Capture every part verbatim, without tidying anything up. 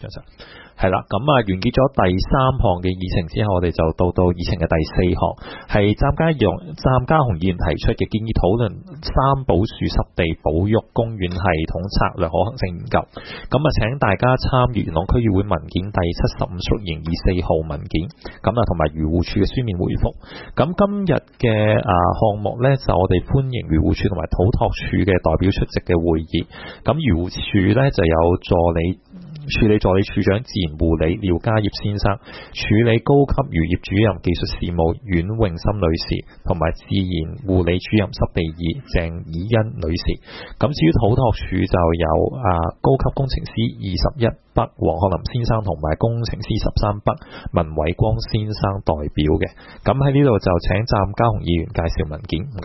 多謝。係啦，咁啊完結咗第三項嘅議程之後，我哋就到到議程嘅第四項，係湛嘉用湛嘉雄議員提出嘅建議討論三寶樹濕地保育公園系統策略可行性研究。咁啊，請大家參閱元朗區議會文件第七十五屬形二四號文件，咁啊同埋漁護署嘅書面回覆。咁今日嘅啊項目呢，就我哋歡迎漁護署同埋土拓署嘅代表出席嘅會議。咁漁護署呢，就有助理。處理助理處長自然護理廖家業先生，處理高級漁業主任技術事務阮詠心女士，同埋自然護理主任濕地二鄭以欣女士。咁至於土拓署就有啊高級工程師二十一北黃學林先生同埋工程師十三北文偉光先生代表嘅。咁喺呢度就請湛嘉雄議員介紹文件，唔該。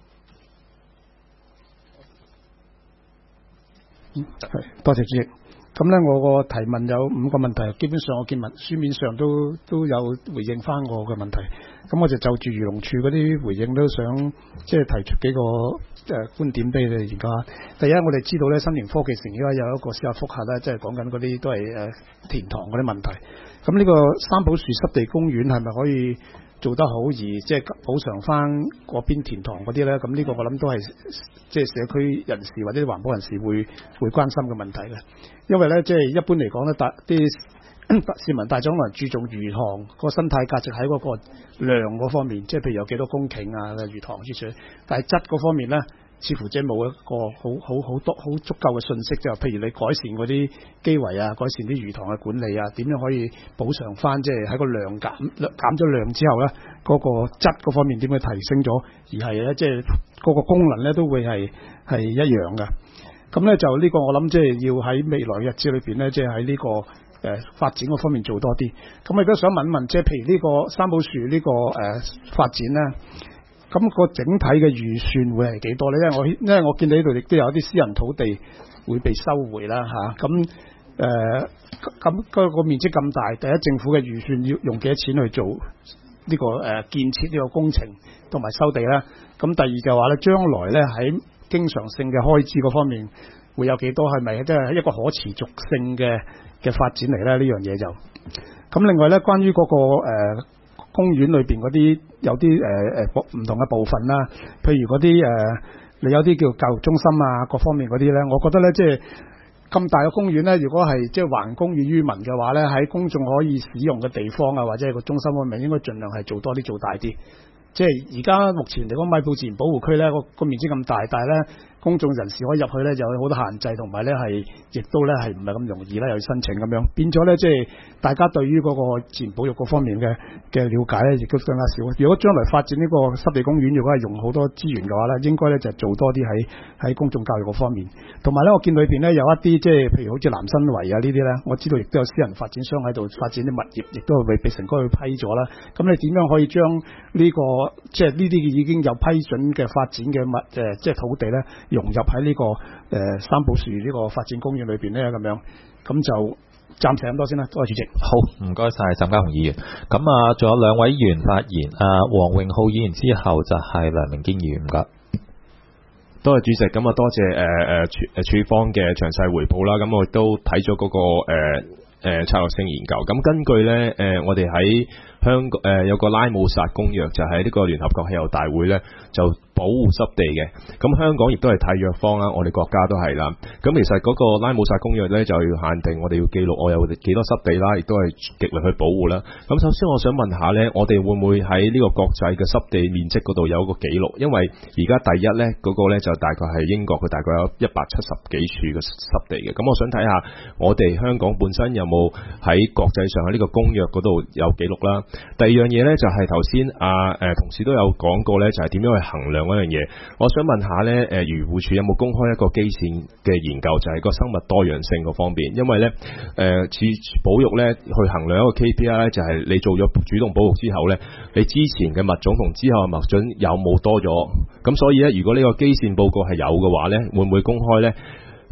嗯，多謝主席。咁咧，我個提問有五個問題，基本上我見文書面上都都有回應翻我嘅問題。咁我就就住漁農署嗰啲回應都想即係提出幾個誒、呃、觀點俾你哋研究下。第一，我哋知道咧，新田科技城而家有一個司法覆核咧，即係講緊嗰啲都係誒、呃、填塘嗰啲問題。咁呢個三寶樹濕地公園係咪可以做得好，而即係補償翻嗰邊填塘嗰啲咧？咁呢個我諗都係即係社區人士或者環保人士會會關心嘅問題嘅。因為咧，即係一般嚟講咧，大啲市民大眾可能注重魚塘個生態價值喺嗰個量嗰方面，即係譬如有幾多公頃啊魚塘之類，但係質嗰方面咧，似乎即係冇一個好好好多好足夠嘅信息，就譬如你改善嗰啲基圍啊，改善啲魚塘嘅管理啊，點樣可以補償翻，即係喺個量減減咗量之後咧，嗰個質嗰方面點樣提升咗，而係咧即係嗰個功能咧都會係係一樣嘅。咁咧就呢個我諗即係要喺未來日子裏邊咧，即係喺呢個誒、呃、發展嗰方面做多啲。咁我亦都想問一問，即係譬如呢個三寶樹呢、這個誒、呃、發展咧，咁、那個整體嘅預算會係幾多咧？因為我因為我見到呢度亦都有啲私人土地會被收回啦嚇。咁誒咁嗰個面積咁大，第一政府嘅預算要用幾多錢去做呢、這個誒、呃、建設呢個工程同埋收地啦？咁第二就話咧，將來咧喺經常性嘅開支嗰方面會有幾多？係咪即係一個可持續性嘅嘅發展嚟咧？呢樣嘢就咁。另外咧，關於嗰、那個誒、呃、公園裏邊嗰啲有啲誒誒唔同嘅部分啦，譬如嗰啲誒你有啲叫教育中心啊，各方面嗰啲咧，我覺得咧即係咁大嘅公園咧，如果係即係還公於於民嘅話咧，喺公眾可以使用嘅地方啊，或者係個中心方面，應該盡量係做多啲做大啲。即係而家目前嚟講，米埔自然保護區咧個個面積咁大，但係咧公眾人士可以入去咧就有好多限制，同埋咧係亦都咧係唔係咁容易咧又要申請咁樣，變咗咧即係大家對於嗰個自然保育嗰方面嘅嘅了解咧亦都更加少。如果將來發展呢個濕地公園，如果係用好多資源嘅話咧，應該咧就做多啲喺喺公眾教育嗰方面。同埋咧，我見裏邊咧有一啲即係譬如好似南新圍啊呢啲咧，我知道亦都有私人發展商喺度發展啲物業，亦都係被被城規去批咗啦。咁你點樣可以將呢個即係呢啲已經有批准嘅發展嘅物誒，即係土地咧，融入喺呢、這個誒、呃、三寶樹呢個發展公園裏邊咧，咁樣咁就暫時咁多先啦。多謝主席。 好，唔該晒湛嘉雄議員。咁啊，仲有兩位議員發言，啊黃永浩議員之後就係梁明堅議員。唔該。 多謝主席。咁啊，多謝誒誒處誒處方嘅詳細回報啦。咁我亦都睇咗嗰個誒誒、呃呃、策略性研究。咁根據咧誒、呃，我哋喺香港誒、呃、有個拉姆薩公約，就喺呢個聯合國氣候大會咧就保護濕地嘅。咁香港亦都係締約方啦，我哋國家都係啦。咁其實嗰個拉姆薩公約咧就要限定我哋要記錄我有幾多濕地啦，亦都係極力去保護啦。咁首先我想問下咧，我哋會唔會喺呢個國際嘅濕地面積嗰度有一個記錄？因為而家第一咧嗰、那個咧就大概係英國，佢大概有一百七十幾處嘅濕地嘅。咁我想睇下我哋香港本身有冇喺國際上喺呢個公約嗰度有記錄啦。第二樣嘢咧就係頭先啊誒同事都有講過咧，就係、是、點樣去衡量嗰樣嘢。我想問下咧誒漁護署有冇公開一個基線嘅研究，就係、是、個生物多樣性嗰方面。因為咧誒似保育咧去衡量一個 K P I 咧，就係你做咗主動保育之後咧，你之前嘅物種同之後嘅物種有冇多咗？咁所以咧，如果呢個基線報告係有嘅話咧，會唔會公開咧？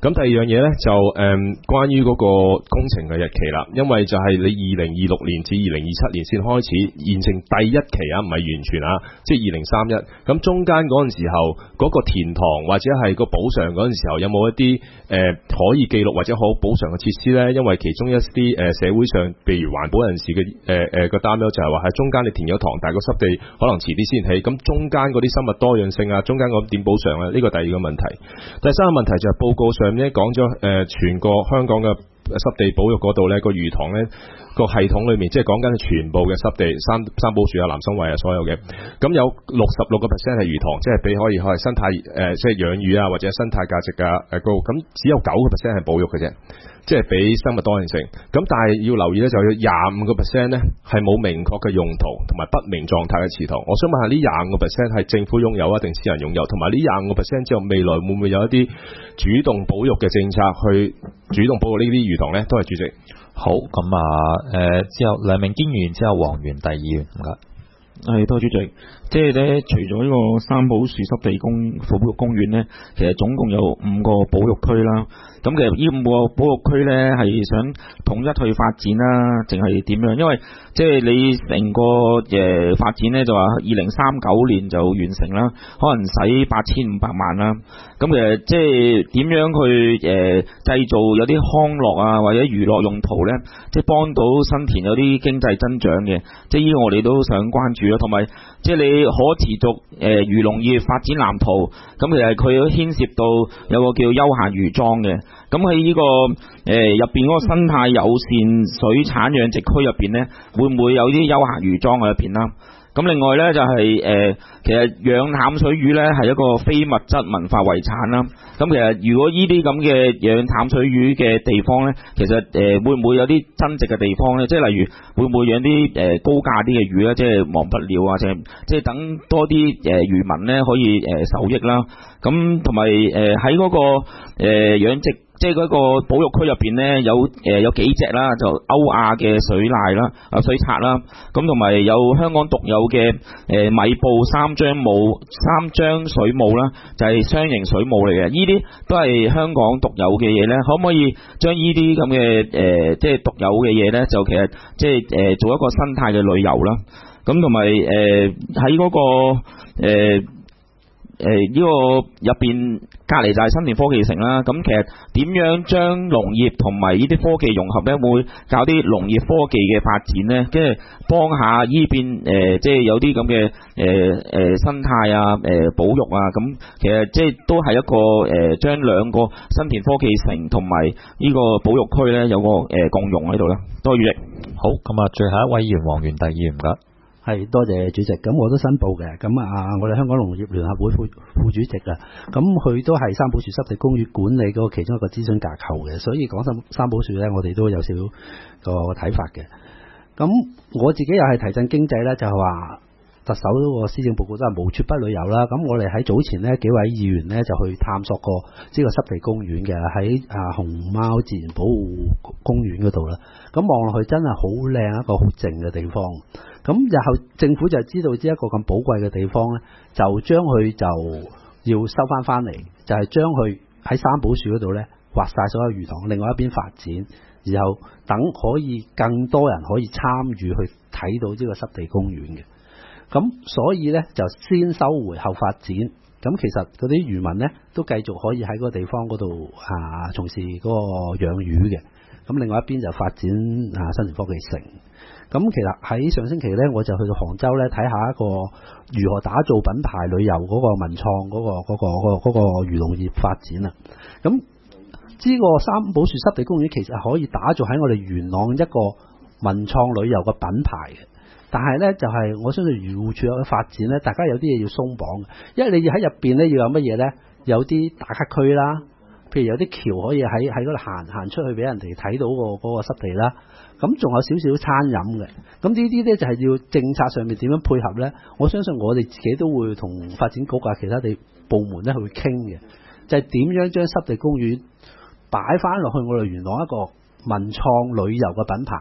咁第二樣嘢咧就誒、嗯、關於嗰個工程嘅日期啦，因為就係你二零二六年至二零二七年先開始完成第一期啊，唔係完全啊，即係二零三一。咁中間嗰陣時候嗰、嗰個填塘或者係個補償嗰陣時候，有冇一啲誒、呃、可以記錄或者可補償嘅設施咧？因為其中一啲誒、呃、社會上，譬如環保人士嘅誒誒個擔憂就係話喺中間你填咗塘，但係個濕地可能遲啲先起，咁中間嗰啲生物多樣性啊，中間嗰點補償咧？呢、呢個第二個問題。第三個問題就係報告上咧講咗誒全個香港嘅濕地保育嗰度咧個魚塘咧個系統裏面，即係講緊全部嘅濕地三三寶樹啊、南生圍啊所有嘅，咁有六十六個 percent 係魚塘，即係俾可以可以生態誒、呃、即係養魚啊或者生態價值嘅誒高，咁只有九個 percent 係保育嘅啫，即係俾生物多樣性。咁但係要留意咧，就有廿五個 percent 咧係冇明確嘅用途同埋不明狀態嘅池塘。我想問下呢廿五個 percent 係政府擁有啊定私人擁有？同埋呢廿五個 percent 之後未來會唔會有一啲主動保育嘅政策去主動保育呢啲魚塘咧？都係主席。 好，咁啊誒之後梁明堅議員之後黃元第二員唔該。 係多謝主席。即係咧，除咗呢個三寶樹濕地公保育公園咧，其實總共有五個保育區啦。咁其實呢五個保育區咧係想統一去發展啦，定係點樣？因為即係你成個誒發展咧就話二零三九年就完成啦，可能使八千五百萬啦。咁其實即係點樣去誒、呃、製造有啲康樂啊或者娛樂用途咧，即係幫到新田有啲經濟增長嘅。即係呢個我哋都想關注咯，同埋即係你可持續誒漁農業發展藍圖，咁其實佢牽涉到有個叫休閒漁莊嘅。咁喺呢個誒入邊嗰個生態友善水產養殖區入邊咧，會唔會有啲休閒漁莊喺入邊啦？咁另外咧就係、是、誒、呃，其實養淡水魚咧係一個非物質文化遺產啦。咁其實如果呢啲咁嘅養淡水魚嘅地方咧，其實誒、呃、會唔會有啲增值嘅地方咧？即係例如會唔會養啲誒高價啲嘅魚咧？即係忘不了啊！即係即係等多啲誒漁民咧可以誒受益啦。咁同埋誒喺嗰個誒、呃、養殖。即係嗰個保育區入邊咧，有誒、呃、有幾隻啦，就歐亞嘅水獺啦、啊水獺啦，咁同埋有香港獨有嘅誒、呃、米埔三張母三張水母啦，就係、是、雙型水母嚟嘅。呢啲都係香港獨有嘅嘢咧，可唔可以將呢啲咁嘅誒即係獨有嘅嘢咧，就其實即係誒做一個生態嘅旅遊啦。咁同埋誒喺嗰個、呃誒呢、呃這個入邊隔離就係新田科技城啦，咁其實點樣將農業同埋呢啲科技融合咧？會搞啲農業科技嘅發展咧，即係幫下呢邊誒，即係有啲咁嘅誒誒生態啊、誒、呃、保育啊，咁其實即係都係一個誒將、呃、兩個新田科技城同埋呢個保育區咧有個誒、呃、共融喺度啦。多謝主席。 好，咁啊，最後一位議員黃元第二員唔該。 係多謝主席，咁我都申報嘅，咁啊我哋香港農業聯合會副副主席啊，咁佢都係三寶樹濕地公園管理嗰個其中一個諮詢架構嘅，所以講三三寶樹咧，我哋都有少少個睇法嘅。咁我自己又係提振經濟咧，就係話特首嗰個施政報告都係無處不旅遊啦。咁我哋喺早前呢幾位議員咧就去探索過呢個濕地公園嘅，喺啊熊貓自然保護公園嗰度啦。咁望落去真係好靚，一個好靜嘅地方。咁日後政府就知道呢一個咁寶貴嘅地方咧，就將佢就要收翻翻嚟，就係將佢喺三寶樹嗰度咧劃晒所有魚塘，另外一邊發展，然後等可以更多人可以參與去睇到呢個濕地公園嘅。咁所以咧就先收回後發展。咁其實嗰啲漁民咧都繼續可以喺嗰個地方嗰度啊從事嗰個養魚嘅。咁另外一邊就發展啊新田科技城。咁其實喺上星期咧，我就去到杭州咧睇下一個如何打造品牌旅遊嗰個文創嗰、嗰個嗰、嗰個嗰、嗰個嗰個漁農業發展啊。咁呢個三寶樹濕地公園其實可以打造喺我哋元朗一個文創旅遊嘅品牌嘅。但係咧就係、是、我相信漁護署嘅發展咧，大家有啲嘢要鬆綁嘅，因為你要喺入邊咧要有乜嘢咧？有啲打卡區啦，譬如有啲橋可以喺喺嗰度行行出去俾人哋睇到個嗰個濕地啦。咁仲有少少餐飲嘅，咁呢啲咧就係要政策上面點樣配合咧？我相信我哋自己都會同發展局啊、其他地部門咧去傾嘅，就係、是、點樣將濕地公園擺翻落去我哋元朗一個文創旅遊嘅品牌。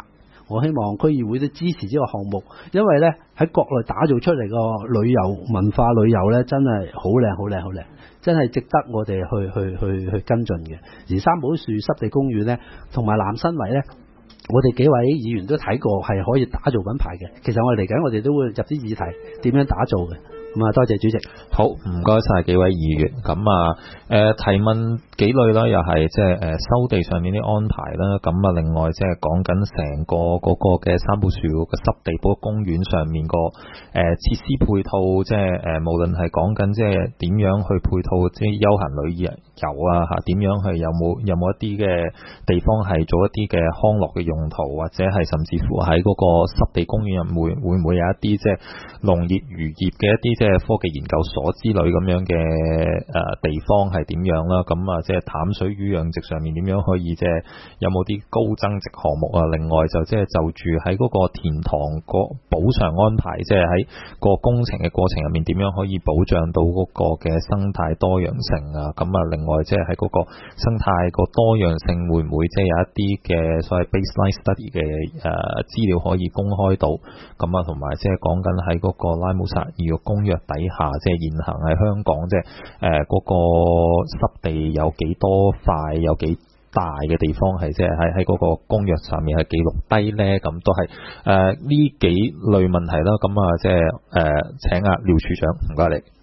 我希望區議會都支持呢個項目，因為呢喺國內打造出嚟個旅遊文化旅遊呢，真係好靚好靚好靚，真係值得我哋去去去去跟進嘅。而三寶樹濕地公園呢，同埋南新圍呢，我哋幾位議員都睇過，係可以打造品牌嘅。其實我哋嚟緊，我哋都會入啲議題點樣打造嘅。咁啊，多謝主席。 好，唔該晒幾位議員。咁啊，誒、呃、提問幾類啦，又係即係誒收地上面啲安排啦。咁啊，另外即係講緊成個嗰個嘅三寶樹嘅濕地保育公園上面個誒設施配套，即係誒無論係講緊即係點樣去配套，即係休閒旅遊啊嚇，點樣去有冇有冇一啲嘅地方係做一啲嘅康樂嘅用途，或者係甚至乎喺嗰個濕地公園入會會唔會有一啲即係農業漁業嘅一啲即係科技研究所之類咁樣嘅誒地方係點樣啦？咁啊，即係淡水魚養殖上面點樣可以即係有冇啲高增值項目啊？另外就即係就住喺嗰個填塘個補償安排，即係喺個工程嘅過程入面點樣可以保障到嗰個嘅生態多樣性啊？咁啊，另外即係喺嗰個生態個多樣性會唔會即係有一啲嘅所謂 baseline study 嘅誒資料可以公開到？咁啊，同埋即係講緊喺嗰個拉姆薩爾嘅公約底下，即係現行喺香港即係誒嗰個濕地有幾多塊，有幾大嘅地方係即係喺喺嗰個公約上面係記錄低咧？咁都係誒呢幾類問題啦。咁啊，即係誒請阿廖處長，唔該你。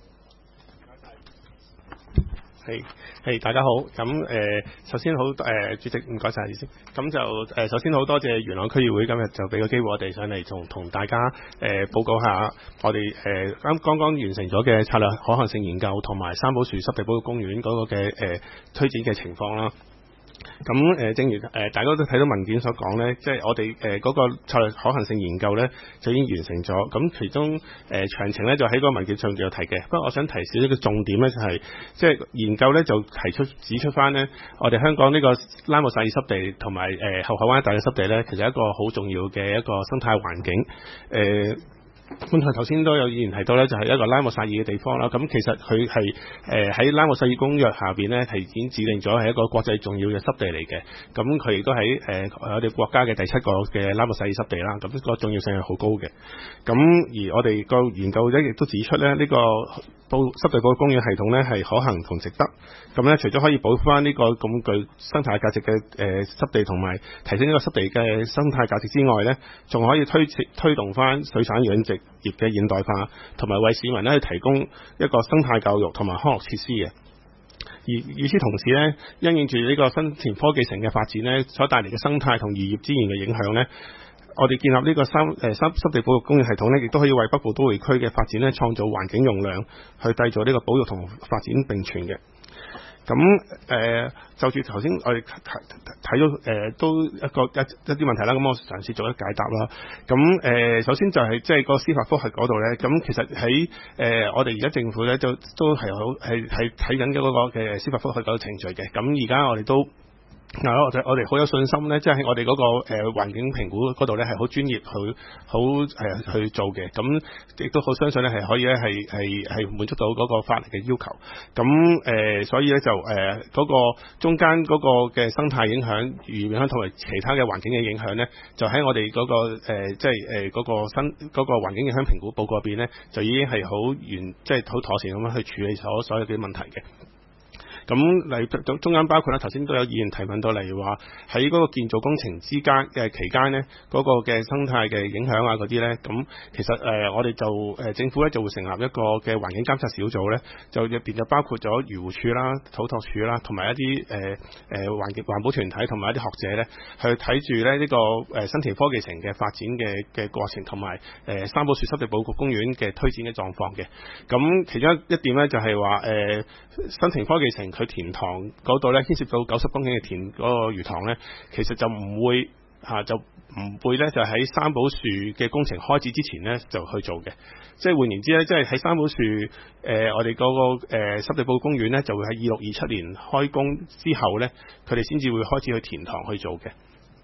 係係，大家好。咁誒、呃，首先好誒、呃，主席唔該晒你先。咁就誒、呃，首先好多謝元朗區議會今日就俾個機會我哋上嚟同同大家誒、呃、報告下我哋誒啱剛剛完成咗嘅策略可行性研究同埋三寶樹濕地保育公園嗰個嘅誒、呃、推展嘅情況啦。咁誒、呃，正如誒、呃、大家都睇到文件所講咧，即係我哋誒嗰個策略可行性研究咧就已經完成咗。咁其中誒、呃、詳情咧就喺個文件上就有提嘅。不過我想提少一個重點咧，就係、是、即係研究咧就提出指出翻咧，我哋香港呢個拉姆薩爾濕地同埋誒後海灣一帶嘅濕地咧，其實係一個好重要嘅一個生態環境誒。呃剛才頭先都有議員提到咧，就係一個拉姆薩爾嘅地方啦。咁其實佢係誒喺拉姆薩爾公約下邊咧，係已經指定咗係一個國際重要嘅濕地嚟嘅。咁佢亦都喺誒我哋國家嘅第七個嘅拉姆薩爾濕地啦。咁個重要性係好高嘅。咁而我哋個研究咧亦都指出咧，呢個保濕地保育公園系統咧係可行同值得。咁咧除咗可以保翻呢個咁具生態價值嘅誒濕地，同埋提升呢個濕地嘅生態價值之外咧，仲可以推推動翻水產養殖業嘅現代化，同埋為市民咧去提供一個生態教育同埋康樂設施嘅。而與此同時咧，因應住呢個新田科技城嘅發展咧，所帶嚟嘅生態同漁業資源嘅影響咧，我哋建立呢個三誒濕濕地保育公園系統咧，亦都可以為北部都會區嘅發展咧創造環境容量，去締造呢個保育同發展並存嘅。咁誒、呃、就住頭先我哋睇到誒都一個一一啲問題啦，咁我嘗試做一解答啦。咁誒、呃、首先就係即係個司法覆核嗰度咧，咁其實喺誒、呃、我哋而家政府咧都都係好係係睇緊嗰個嘅司法覆核嗰個程序嘅。咁而家我哋都嗱，我哋我哋好有信心咧，即係喺我哋嗰個誒環境評估嗰度咧，係好專業，好好誒去做嘅。咁亦都好相信咧，係可以咧係係係滿足到嗰個法例嘅要求。咁誒、呃，所以咧就誒嗰、呃嗰個中間嗰個嘅生態影響、漁業影響同埋其他嘅環境嘅影響咧，就喺我哋嗰、嗰個誒即係誒嗰個新嗰個環境影響評估報告入邊咧，就已經係好完即係好妥善咁樣去處理所所有嘅問題嘅。咁例如中間包括咧，頭先都有議員提問到，例如話喺嗰個建造工程之間嘅期間呢，嗰、嗰個嘅生態嘅影響啊嗰啲咧，咁其實誒、呃、我哋就誒、呃、政府咧就會成立一個嘅環境監察小組咧，就入邊就包括咗漁護署啦、土拓署啦，同埋一啲誒誒環境環保團體同埋一啲學者咧，去睇住咧呢個誒新田科技城嘅發展嘅嘅過程，同埋誒三寶樹濕地保育公園嘅推展嘅狀況嘅。咁其中一點咧就係話誒新田科技城。佢填塘嗰度咧，牽涉到九十公頃嘅填嗰個魚塘咧，其實就唔會嚇、啊，就唔會咧，就喺三寶樹嘅工程開始之前咧就去做嘅。即係換言之咧，即係喺三寶樹誒、呃，我哋嗰、那個誒、呃、濕地保育公園咧，就會喺二六二七年開工之後咧，佢哋先至會開始去填塘去做嘅。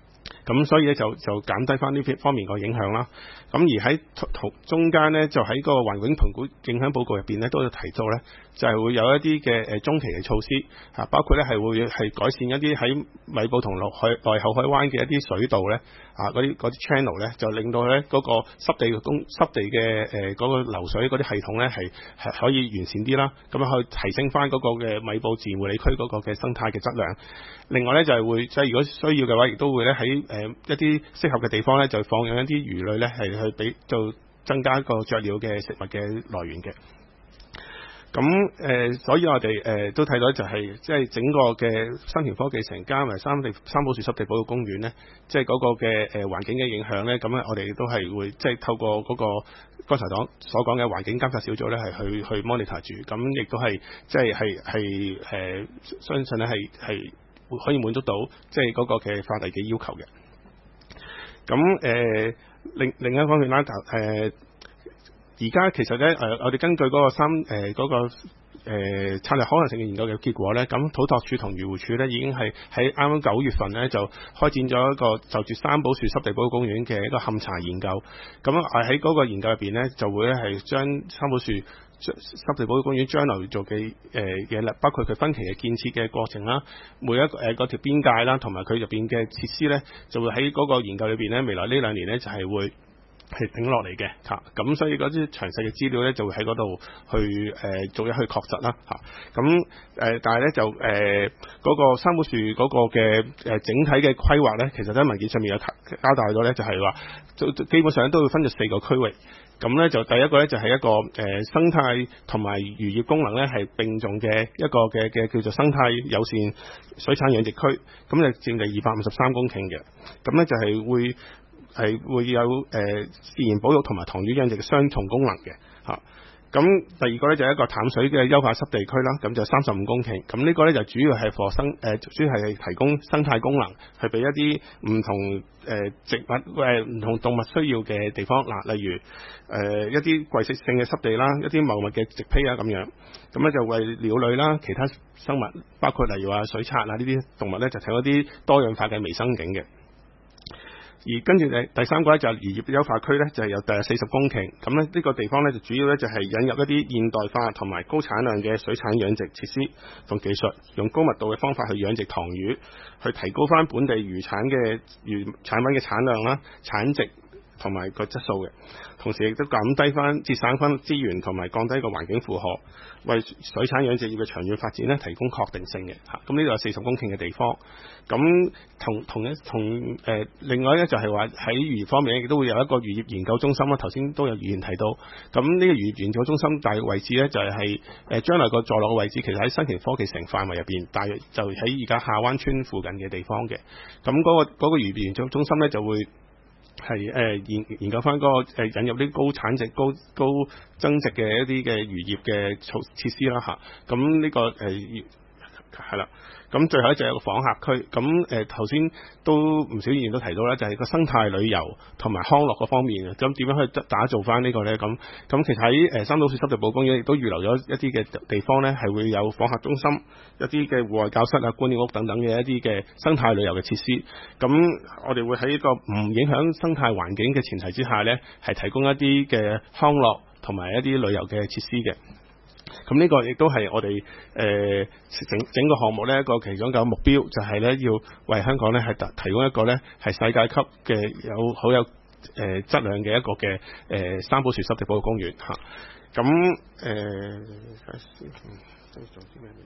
咁所以咧就就減低翻呢方面個影響啦。咁而喺途中間咧，就喺個環境評估影響報告入邊咧，都有提到咧，就係、是、會有一啲嘅誒中期嘅措施嚇，包括咧係會係改善一啲喺米埔同內海內後海灣嘅一啲水道咧啊，嗰啲嗰啲 channel 咧，就令到咧嗰個濕地嘅公濕地嘅誒嗰個流水嗰啲系統咧係係可以完善啲啦，咁樣去提升翻嗰個嘅米埔自然護理區嗰個嘅生態嘅質量。另外咧就係會即係如果需要嘅話，亦都會咧喺誒一啲適合嘅地方咧，就放養一啲魚類咧，係去俾做增加一個雀鳥嘅食物嘅來源嘅。咁誒、呃，所以我哋誒、呃、都睇到就係即係整個嘅新田科技城加埋三地三寶樹濕地保育公園咧，即係嗰個嘅誒環境嘅影響咧，咁咧我哋都係會即係透過嗰個剛才講所講嘅環境監察小組咧，係去去 monitor 住，咁亦都係即係係係誒相信咧係係可以滿足到即係嗰個嘅法例嘅要求嘅。咁誒、呃、另另一方面啦，就、呃、誒。而家其實咧，誒、呃，我哋根據嗰個三誒嗰、呃那個誒、呃、策略可能性嘅研究嘅結果咧，咁土拓署同漁護署咧已經係喺啱啱九月份咧就開展咗一個就住三寶樹濕地保育公園嘅一個勘查研究。咁誒喺嗰個研究入邊咧，就會咧係將三寶樹濕地保育公園將來做嘅誒嘢啦，包括佢分期嘅建設嘅過程啦，每一個誒嗰條邊界啦，同埋佢入邊嘅設施咧，就會喺嗰個研究裏邊咧，未來呢兩年咧就係、是、會。係頂落嚟嘅嚇，咁、啊、所以嗰啲詳細嘅資料咧就會喺嗰度去誒逐一去確實啦嚇，咁、啊、誒但係咧就誒嗰、呃那個三寶樹嗰個嘅誒整體嘅規劃咧，其實喺文件上面有交代咗咧，就係話基本上都會分咗四個區域，咁咧就第一個咧就係一個誒、呃、生態同埋漁業功能咧係並重嘅一個嘅嘅叫做生態友善水產養殖區，咁就佔地二百五十三公頃嘅，咁咧就係會。係會有誒、呃、自然保育同埋塘魚養殖嘅雙重功能嘅嚇。咁、啊、第二個咧就係、是、一個淡水嘅優化濕地區啦，咁就三十五公頃。咁呢個咧就主要係課生誒、呃，主要係提供生態功能，係俾一啲唔同誒、呃、植物誒唔、呃、同動物需要嘅地方嗱、呃，例如誒、呃、一啲季節性嘅濕地啦，一啲茂密嘅植被啊咁樣。咁咧就為鳥類啦、其他生物，包括例如話水獺啊呢啲動物咧，就提供一啲多樣化嘅微生境嘅。而跟住第第三個咧就係漁業優化區咧，就係有第四十公頃，咁咧呢個地方咧就主要咧就係引入一啲現代化同埋高產量嘅水產養殖設施同技術，用高密度嘅方法去養殖塘魚，去提高翻本地漁產嘅漁產品嘅產量啦、產值同埋個質素嘅，同時亦都減低翻、節省翻資源同埋降低個環境負荷，為水產養殖業嘅長遠發展咧提供確定性嘅嚇。咁呢度有四十公頃嘅地方，咁同同一同誒、呃、另外咧就係話喺漁業方面亦都會有一個漁業研究中心啦。頭先都有議員提到，咁呢個漁業研究中心大約位置咧就係係誒將來個坐落嘅位置，其實喺新田科技城範圍入邊，大約就喺而家下灣村附近嘅地方嘅。咁嗰、嗰個嗰、嗰個漁業研究中心咧就會。係誒、呃、研研究翻嗰、那個、呃、引入啲高產值、高高增值嘅一啲嘅漁業嘅措設施啦嚇，咁呢個誒係啦。咁最後咧就有個訪客區，咁誒頭先都唔少議員都提到咧，就係、是、個生態旅遊同埋康樂嗰方面嘅，咁點樣去打造翻呢個咧？咁咁其實喺誒三寶樹濕地保育公園亦都預留咗一啲嘅地方咧，係會有訪客中心、一啲嘅戶外教室啊、觀鳥屋等等嘅一啲嘅生態旅遊嘅設施。咁我哋會喺一個唔影響生態環境嘅前提之下咧，係提供一啲嘅康樂同埋一啲旅遊嘅設施嘅。咁呢個亦都係我哋誒、呃、整整個項目咧一個其中嘅目標，就係、是、咧要為香港咧係提提供一個咧係世界級嘅有好有誒、呃、質量嘅一個嘅誒、呃、三寶樹濕地保育公園嚇。咁誒睇先，都做啲咩？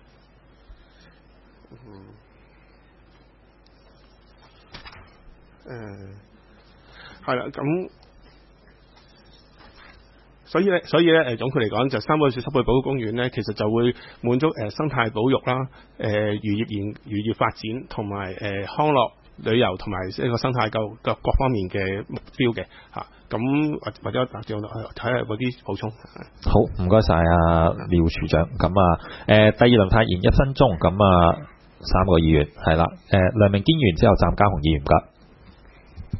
嗯誒係啦，咁。所以咧，所以咧，誒總括嚟講，就三寶樹濕地保育公園咧，其實就會滿足誒、呃、生態保育啦、誒、呃、漁業研漁業發展同埋誒康樂旅遊同埋一個生態夠各各方面嘅目標嘅嚇。咁、啊、或或者打住睇下嗰啲補充。 好，唔該晒啊廖處長。咁啊，誒、呃、第二輪發言一分鐘。咁啊，三個議員係啦。誒、呃、梁明堅議員之後，湛家雄議員㗎。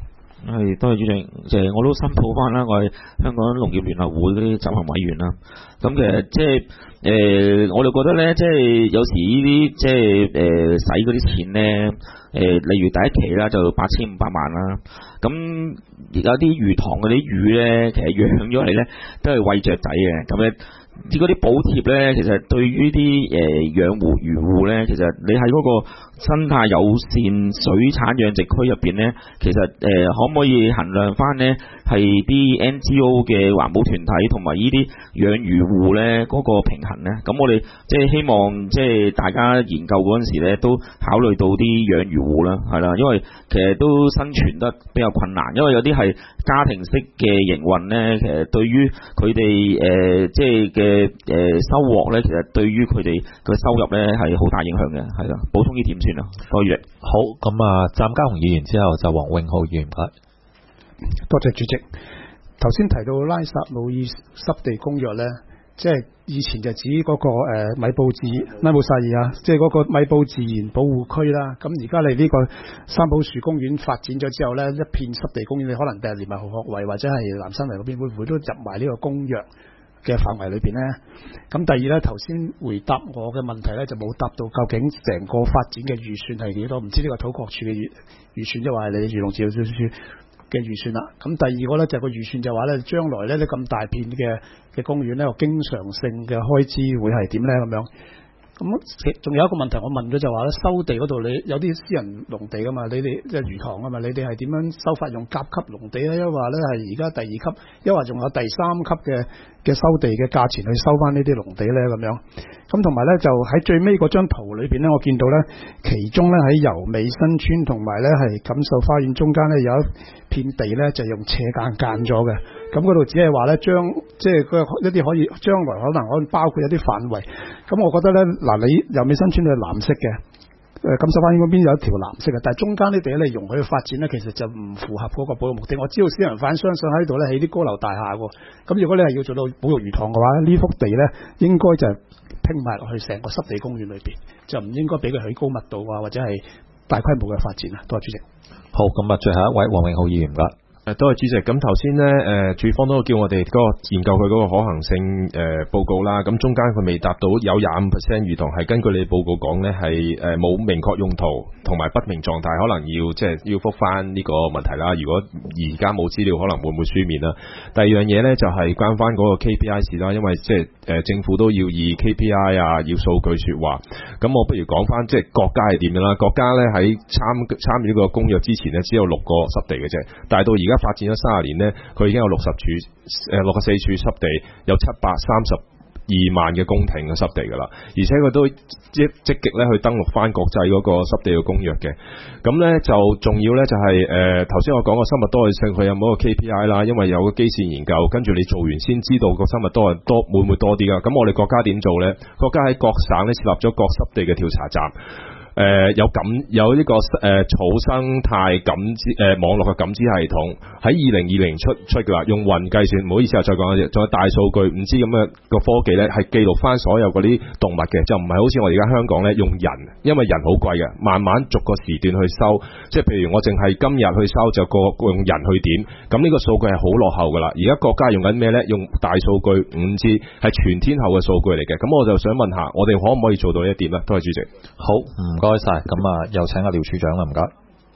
係，多謝主席。就係我都申報翻啦，我係香港農業聯合會嗰啲執行委員啦。咁其實即係誒，我哋覺得咧，即係有時呢啲即係誒使嗰啲錢咧，誒、呃、例如第一期啦就八千五百萬啦。咁而家啲魚塘嗰啲魚咧，其實養咗嚟咧都係餵雀仔嘅。咁咧啲嗰啲補貼咧，其實對於啲誒養戶漁戶咧，其實你喺嗰個生態友善水產養殖區入邊咧，其實誒、呃、可唔可以衡量翻咧？係啲 N G O 嘅環保團體同埋呢啲養魚戶咧嗰個平衡咧，咁我哋即係希望即係大家研究嗰陣時咧，都考慮到啲養魚戶啦，係啦，因為其實都生存得比較困難，因為有啲係家庭式嘅營運咧，其實對於佢哋誒即係嘅誒收穫咧，其實對於佢哋嘅收入咧係好大影響嘅，係啦，補充呢點算啦，多謝。 好，咁啊，湛嘉鴻議員之後就黃永浩議員。 多謝主席。頭先提到拉薩魯爾濕地公約呢，即係以前就指嗰、那個誒、呃、米布自拉姆薩爾啊，即係嗰個米布自然保護區啦。咁而家你呢個三寶樹公園發展咗之後呢，一片濕地公園，你可能第日連埋蠔殼圍或者係南生圍嗰邊，會唔會都入埋呢個公約嘅範圍裏邊呢？咁第二呢，頭先回答我嘅問題呢，就冇答到究竟成個發展嘅預算係幾多？唔知呢個土拓署嘅預預算，即係話你漁農自然署嘅預算啦。咁第二個咧就係個預算就話咧，將來咧呢咁大片嘅嘅公園咧，個經常性嘅開支會係點咧咁樣？咁仲有一個問題我問咗就話咧，收地嗰度你有啲私人農地噶嘛，你哋即係魚塘啊嘛，你哋係點樣收法？用甲級農地咧，抑或咧係而家第二級，抑或仲有第三級嘅嘅收地嘅價錢去收翻呢啲農地咧咁樣？咁同埋咧就喺最尾嗰張圖裏邊咧，我見到咧其中咧喺油美新村同埋咧係錦繡花園中間咧有一片地咧就用斜間間咗嘅，咁嗰度只係話咧將即係一啲可以將來可能可以包括一啲範圍，咁我覺得咧嗱，你油美新村係藍色嘅，誒錦繡花園嗰邊有一條藍色嘅，但係中間啲地咧容許去發展咧，其實就唔符合嗰個保育目的。我知道私人發展商想喺度咧起啲高樓大廈喎，咁如果你係要做到保育魚塘嘅話，呢幅地咧應該就拼埋落去成個濕地公園裏邊，就唔應該俾佢起高密度啊或者係大規模嘅發展啊。多謝主席。 好，咁啊，最後一位黃永浩議員啦。 誒，多謝主席。咁頭先咧，誒，署方都叫我哋嗰個研究佢嗰個可行性誒、呃、報告啦。咁中間佢未答到有廿五 percent 魚塘係根據你報告講咧係誒冇明確用途同埋不明狀態，可能要即係要覆翻呢個問題啦。如果而家冇資料，可能會唔會書面啦？第二樣嘢咧就係關翻嗰個 K P I 事啦，因為即係誒政府都要以 K P I 啊，要數據說話。咁我不如講翻即係國家係點樣啦？國家咧喺參參與呢個公約之前咧，只有六個濕地嘅啫，但係到而家發展咗三十年呢，佢已經有六十處誒六十四處濕地，有七百三十二萬嘅公頃嘅濕地噶啦，而且佢都積積極咧去登錄翻國際嗰個濕地嘅公約嘅。咁咧就重要咧就係誒頭先我講個生物多樣性，佢有冇一個 K P I 啦？因為有個基線研究，跟住你做完先知道個生物多樣多會唔會多啲噶。咁我哋國家點做咧？國家喺各省咧設立咗各濕地嘅調查站。誒、呃、有感有呢、這個誒、呃、草生態感知誒、呃、網絡嘅感知系統喺二零二零出出嘅話，用雲計算，唔好意思啊，再講一次，仲有大數據，唔知咁嘅個科技咧，係記錄翻所有嗰啲動物嘅，就唔係好似我而家香港咧用人，因為人好貴嘅，慢慢逐個時段去收，即係譬如我淨係今日去收就個用人去點，咁呢個數據係好落後噶啦。而家國家用緊咩咧？用大數據五 G 係全天候嘅數據嚟嘅，咁我就想問下，我哋可唔可以做到一點咧？多謝主席。 好，唔該晒，咁啊，又請阿廖處長啦，唔該。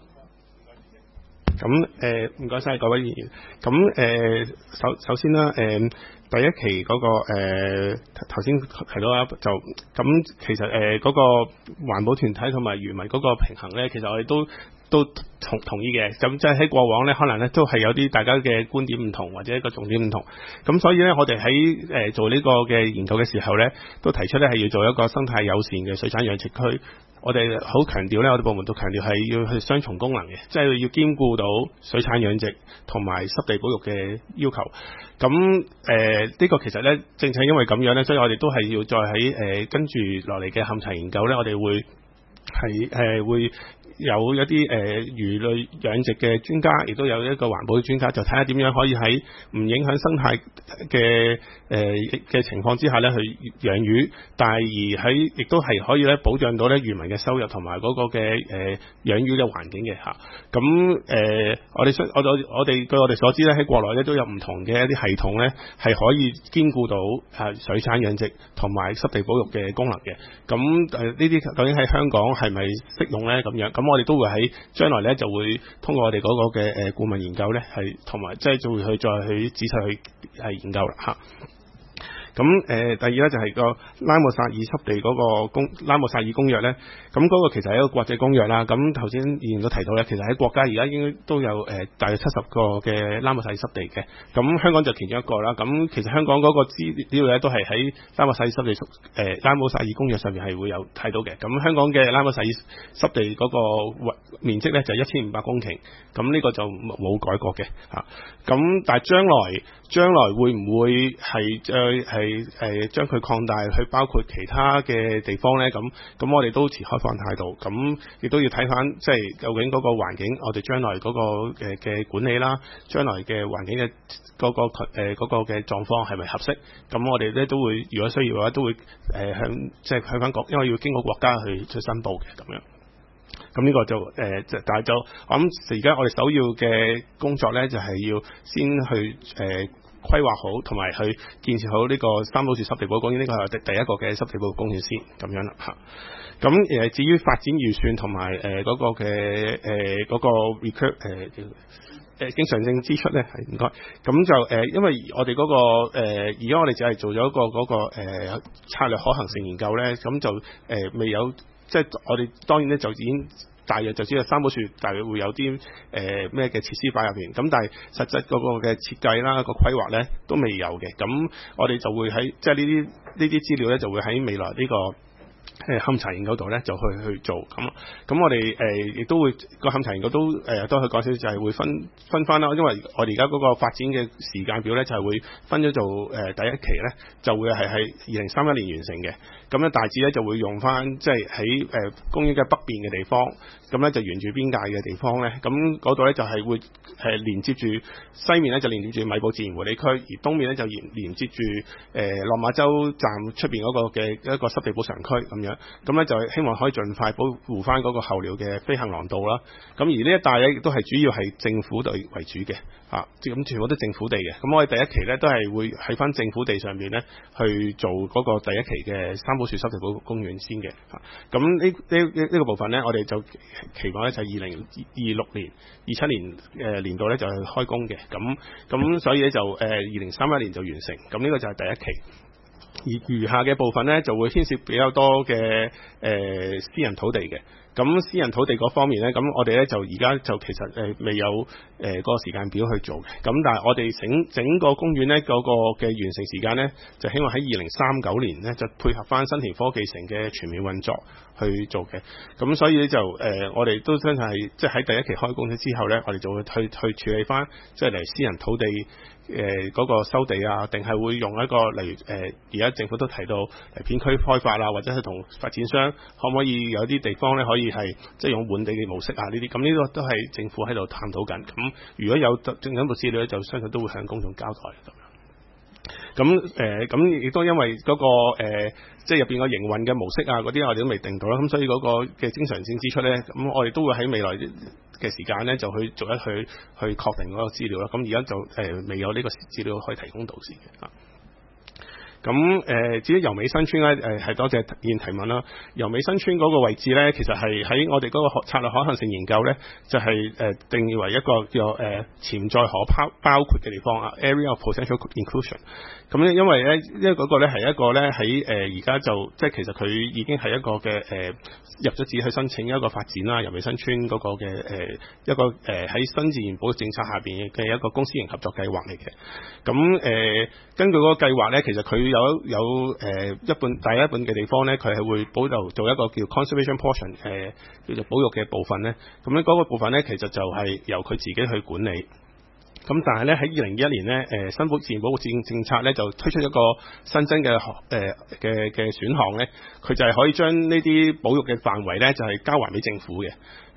咁誒，唔該晒各位議員。咁誒、呃，首首先啦，誒、呃，第一期嗰、那個誒頭先提到啦，就咁其實誒嗰、呃那個環保團體同埋漁民嗰個平衡咧，其實我哋都都同同意嘅。咁即係喺過往咧，可能咧都係有啲大家嘅觀點唔同，或者一個重點唔同。咁所以咧，我哋喺誒做呢個嘅研究嘅時候咧，都提出咧係要做一個生態友善嘅水產養殖區。我哋好強調咧，我哋部門都強調係要去雙重功能嘅，即係要兼顧到水產養殖同埋濕地保育嘅要求。咁誒呢個其實咧，正正因為咁樣咧，所以我哋都係要再喺誒、呃、跟住落嚟嘅勘查研究咧，我哋會係誒、呃、會有一啲誒、呃、魚類養殖嘅專家，亦都有一個環保嘅專家，就睇下點樣可以喺唔影響生態嘅誒嘅情況之下咧，去養魚，但係而喺亦都係可以咧保障到咧漁民嘅收入同埋嗰個嘅誒、呃、養魚嘅環境嘅嚇。咁誒、呃，我哋我我我哋據我哋所知咧，喺國內咧都有唔同嘅一啲系統咧，係可以兼顧到誒水產養殖同埋濕地保育嘅功能嘅。咁誒呢啲究竟喺香港係咪適用咧？咁樣咁我哋都會喺將來咧就會通過我哋嗰個嘅誒顧問研究咧，係同埋即係就會去再去仔細去係研究啦嚇。咁誒、呃、第二咧就係、是、個拉姆薩爾濕地嗰個公拉姆薩爾公約咧，咁嗰個其實係一個國際公約啦。咁頭先議員都提到咧，其實喺國家而家應該都有誒、呃、大約七十個嘅拉姆薩爾濕地嘅。咁香港就其中一個啦。咁其實香港嗰個資料咧都係喺拉姆薩爾濕地誒、呃、拉姆薩爾公約上面係會有睇到嘅。咁香港嘅拉姆薩爾濕地嗰個面積咧就一千五百公頃，咁呢個就冇改過嘅嚇。咁但係將來將來會唔會係誒係？係誒將佢擴大去包括其他嘅地方咧，咁咁我哋都持開放態度，咁亦都要睇翻即係究竟嗰個環境，我哋將來嗰個嘅嘅管理啦，將來嘅環境嘅嗰個誒嗰個嘅狀況係咪合適？咁我哋咧都會，如果需要嘅話，都會誒向即係向翻國，因為要經過國家去去申報嘅咁樣。咁呢個就誒、呃，但係就我諗而家我哋首要嘅工作咧，就係、是、要先去誒。呃規劃好同埋去建設好呢個三寶樹濕地保育公園，呢個係第第一個嘅濕地保育公園先咁樣啦嚇。咁誒至於發展預算同埋誒嗰個嘅誒嗰個 recur 誒誒經常性支出咧係唔該。咁就誒、呃、因為我哋嗰、那個誒而家我哋只係做咗一個嗰、那個、呃、策略可行性研究咧，咁就誒、呃、未有即係我哋當然咧就已經。大約就知道三寶樹大約會有啲誒咩嘅設施擺入邊，咁但係實質嗰個嘅設計啦、個規劃咧都未有嘅，咁我哋就會喺即係呢啲呢啲資料咧就會喺未來呢、呢個誒勘查研究度咧就去去做咁，咁我哋誒亦都會個勘查研究都誒、呃、都去講少少，就係會分分翻啦，因為我哋而家嗰個發展嘅時間表咧就係會分咗做誒、呃、第一期咧就會係喺二零三一年完成嘅，咁咧大致咧就會用翻即係喺誒公園嘅北邊嘅地方，咁咧就沿住邊界嘅地方咧，咁嗰度咧就係會係連接住西面咧就連接住米埔自然護理區，而東面咧就連連接住誒、呃、落馬洲站出邊嗰個嘅一個濕地補償區咁樣。咁咧就希望可以盡快保護翻嗰個候鳥嘅飛行廊道啦。咁而呢一帶咧亦都係主要係政府地為主嘅，嚇，咁全部都政府地嘅。咁我哋第一期咧都係會喺翻政府地上邊咧去做嗰個第一期嘅三寶樹濕地保育公園先嘅。嚇，咁呢呢呢呢個部分咧，我哋就期望咧就係二零二六年、二七年誒年度咧就係開工嘅。咁咁所以咧就誒二零三一年就完成。咁呢個就係第一期。而餘下嘅部分咧，就會牽涉比較多嘅誒、呃、私人土地嘅。咁私人土地嗰方面咧，咁我哋咧就而家就其實誒、呃、未有誒、呃嗰個時間表去做嘅。咁但係我哋整整個公園咧嗰、嗰個嘅完成時間咧，就希望喺二零三九年咧就配合翻新田科技城嘅全面運作去做嘅。咁所以咧就誒、呃、我哋都真係即係喺第一期開工之後咧，我哋就會去去處理翻即係嚟私人土地。誒嗰、呃那個收地啊，定係會用一個例如誒而家政府都提到誒片區開發啊，或者係同發展商可唔可以有啲地方咧可以係即係用本地嘅模式啊呢啲，咁呢個都係政府喺度探討緊。咁如果有正緊部資料咧，就相信都會向公眾交代咁樣。咁誒咁亦都因為嗰、那個、呃、即係入邊個營運嘅模式啊嗰啲我哋都未定到啦，咁所以嗰個嘅經常性支出咧，咁我哋都會喺未來嘅時間咧就去逐一去去確定嗰個資料啦。咁而家就誒、呃、未有呢個資料可以提供到先嘅啊。咁誒、呃，至於油尾新村咧，誒、呃、係多謝議員提問啦。油尾新村嗰個位置咧，其實係喺我哋嗰個策略可行性研究咧，就係、是、誒、呃、定義為一個叫誒、呃、潛在可包包括嘅地方啊 ，area of potential inclusion。咁咧，因為咧，因為嗰個咧係一個咧喺誒而家就即係其實佢已經係一個嘅誒、呃、入咗紙去申請一個發展啦，油尾新村嗰個嘅誒、呃、一個誒喺、呃、新自然保育政策下邊嘅一個公私營合作計劃嚟嘅。咁誒、呃、根據嗰個計劃咧，其實佢有有誒、呃、一半第一半嘅地方咧，佢係會保留做一個叫 conservation portion 誒、呃、叫做保育嘅部分咧。咁咧嗰個部分咧，其實就係由佢自己去管理。咁但係咧喺二零二一年咧，誒、呃、新保自然保護政政策咧就推出一個新增嘅誒嘅嘅選項咧，佢就係可以將呢啲保育嘅範圍咧就係、是、交還俾政府嘅。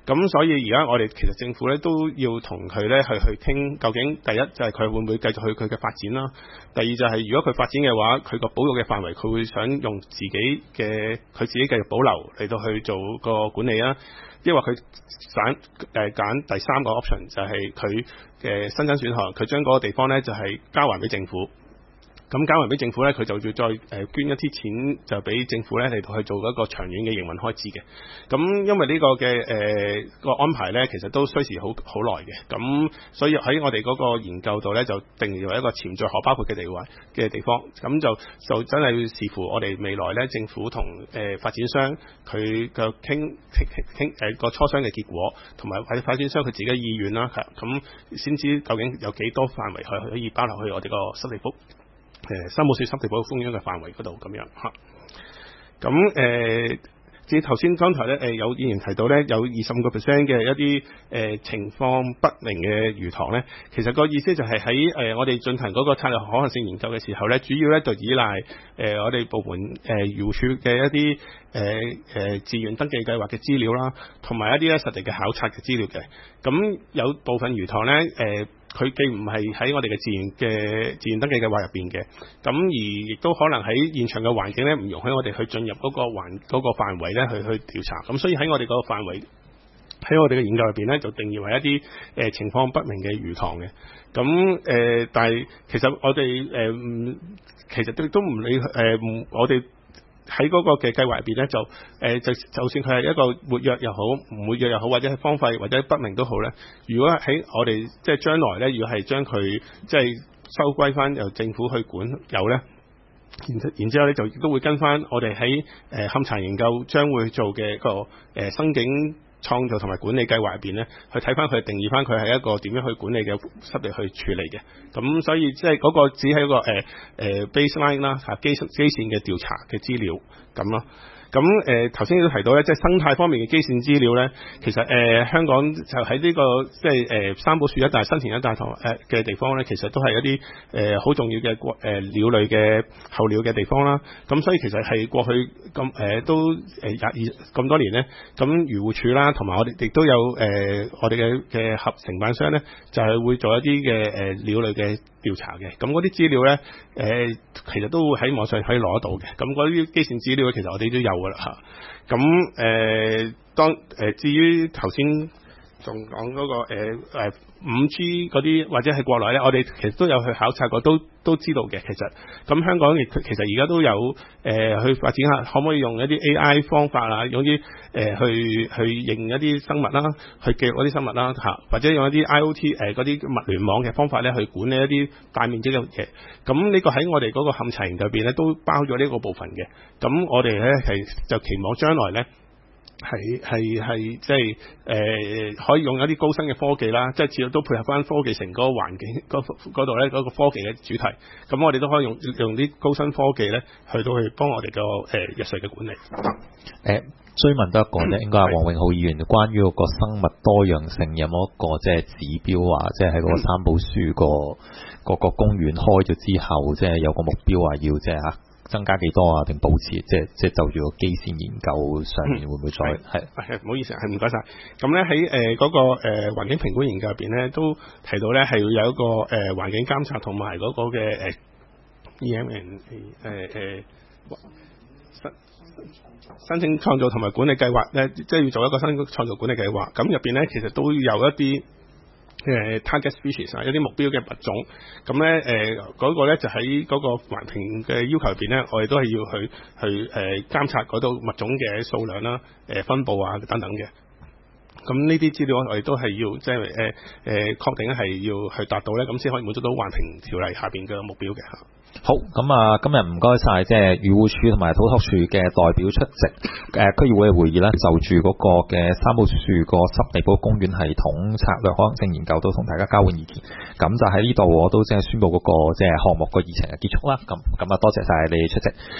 咁所以而家我哋其實政府咧都要同佢咧去去傾，究竟第一就係佢會唔會繼續去佢嘅發展啦，第二就係如果佢發展嘅話，佢個保育嘅範圍佢會想用自己嘅佢自己繼續保留嚟到去做個管理啊，抑或佢揀誒揀第三個 option 就係佢嘅新增選項，佢將嗰個地方咧就係交還俾政府。咁交還俾政府咧，佢就要再誒捐一啲錢就俾政府咧嚟到去做一個長遠嘅營運開支嘅。咁因為呢個嘅誒、呃、個安排咧，其實都需時好好耐嘅。咁所以喺我哋嗰個研究度咧，就定義為一個潛在可包括嘅地位嘅地方。咁就就真係要視乎我哋未來咧，政府同誒、呃、發展商佢嘅傾傾誒個磋商嘅結果，同埋或者發展商佢自己嘅意願啦，咁先知究竟有幾多範圍去可以包落去我哋個濕地保誒三寶樹濕地保護公園嘅範圍嗰度咁樣嚇。咁誒，至於頭先剛才咧誒有議員提到咧，有二十五個 percent 嘅一啲誒、呃、情況不明嘅魚塘咧，其實個意思就係喺誒我哋進行嗰個策略可行性研究嘅時候咧，主要咧就依賴誒、呃、我哋部門誒漁護署嘅一啲誒誒自願登記計劃嘅資料啦，同埋一啲咧實地嘅考察嘅資料嘅。咁有部分魚塘咧誒。呃佢既唔係喺我哋嘅自然嘅自然登記計劃入邊嘅，咁而亦都可能喺現場嘅環境咧，唔容許我哋去進入嗰個環嗰、嗰個範圍咧去去調查。咁所以喺我哋嗰個範圍，喺我哋嘅研究入邊咧，就定義為一啲誒、呃、情況不明嘅魚塘嘅。咁誒、呃，但係其實我哋誒唔，其實都都唔理誒、呃，我哋。喺嗰個嘅計劃入邊咧，就誒、呃、就就算佢係一個活躍又好，唔活躍又好，或者係荒廢或者不明都好咧。如果喺我哋即係將來咧，如果係將佢即係收歸翻由政府去管有咧，然然之後咧就亦都會跟翻我哋喺誒勘查研究將會做嘅一個誒、呃、生境創造同埋管理計劃入邊咧，去睇翻佢定義翻佢係一個點樣去管理嘅濕地去處理嘅。咁所以即係嗰個只係一個誒誒、呃、baseline 啦，嚇基基線嘅調查嘅資料咁咯。咁誒頭先都提到咧，即係生態方面嘅基線資料咧，其實誒、呃、香港就喺呢、這個即係誒三寶樹一帶、新田一帶同誒嘅地方咧，其實都係一啲誒好重要嘅誒、呃、鳥類嘅候鳥嘅地方啦。咁所以其實係過去咁誒、呃、都誒廿二咁多年咧，咁漁護署啦，同埋我哋亦都有誒、呃、我哋嘅嘅合承辦商咧，就係、是、會做一啲嘅誒鳥類嘅調查嘅。咁嗰啲資料咧，誒、呃、其實都會喺網上可以攞得到嘅。咁嗰啲基線資料其實我哋都有㗎啦嚇。咁誒、呃、當誒、呃、至於頭先仲講嗰個誒誒五 G 嗰啲或者係國內咧，我哋其實都有去考察過，都都知道嘅。其實咁香港亦其實而家都有誒、呃、去發展下，可唔可以用一啲 A I 方法啊，用啲誒、呃、去去認一啲生物啦，去記錄一啲生物啦嚇，或者用一啲 I O T 誒嗰啲物聯網嘅方法咧，去管理一啲大面積嘅嘢。咁呢個喺我哋嗰個勘查研究入邊咧，都包咗呢個部分嘅。咁我哋咧係就期望將來咧。係係係即係誒、呃、可以用一啲高新嘅科技啦，即係始終都配合翻科技成個環境嗰度咧嗰個科技嘅主題。咁我哋都可以用用啲高新科技咧，去到去幫我哋個誒日常嘅管理。誒、 呃、追問多一個咧，應該係黃永浩議員關於嗰個生物多樣性有冇一個即係指標啊？即係喺嗰個三寶樹個嗰個公園開咗之後，即係有個目標話要即係嚇。增加幾多啊？定保持？即係即係就住個基線研究上面會唔會再係？係唔好意思，係唔該晒。咁咧喺誒嗰個誒、呃、環境評估研究入邊咧，都提到咧係要有一個誒、呃、環境監察同埋嗰個嘅誒 E M N 誒誒申申請創造同埋管理計劃咧，即係要做一個新創造管理計劃。咁入邊咧其實都有一啲。誒 target species 啊，一啲目標嘅物種，咁咧誒嗰個咧就喺嗰個環評嘅要求入邊咧，我哋都係要去去誒、呃、監察嗰度物種嘅數量啦、誒、呃、分佈啊等等嘅。咁呢啲資料我哋都係要即係誒誒確定係要去達到咧，咁先可以滿足到環評條例下邊嘅目標嘅嚇。好，咁啊，今日唔該晒，即係漁護署同埋土拓署嘅代表出席誒區議會嘅會議啦，就住嗰個嘅三寶樹個濕地保護公園系統策略可行性研究都同大家交換意見。咁就喺呢度我都即係宣布嗰個即係項目個議程嘅結束啦。咁咁啊，多謝晒你出席。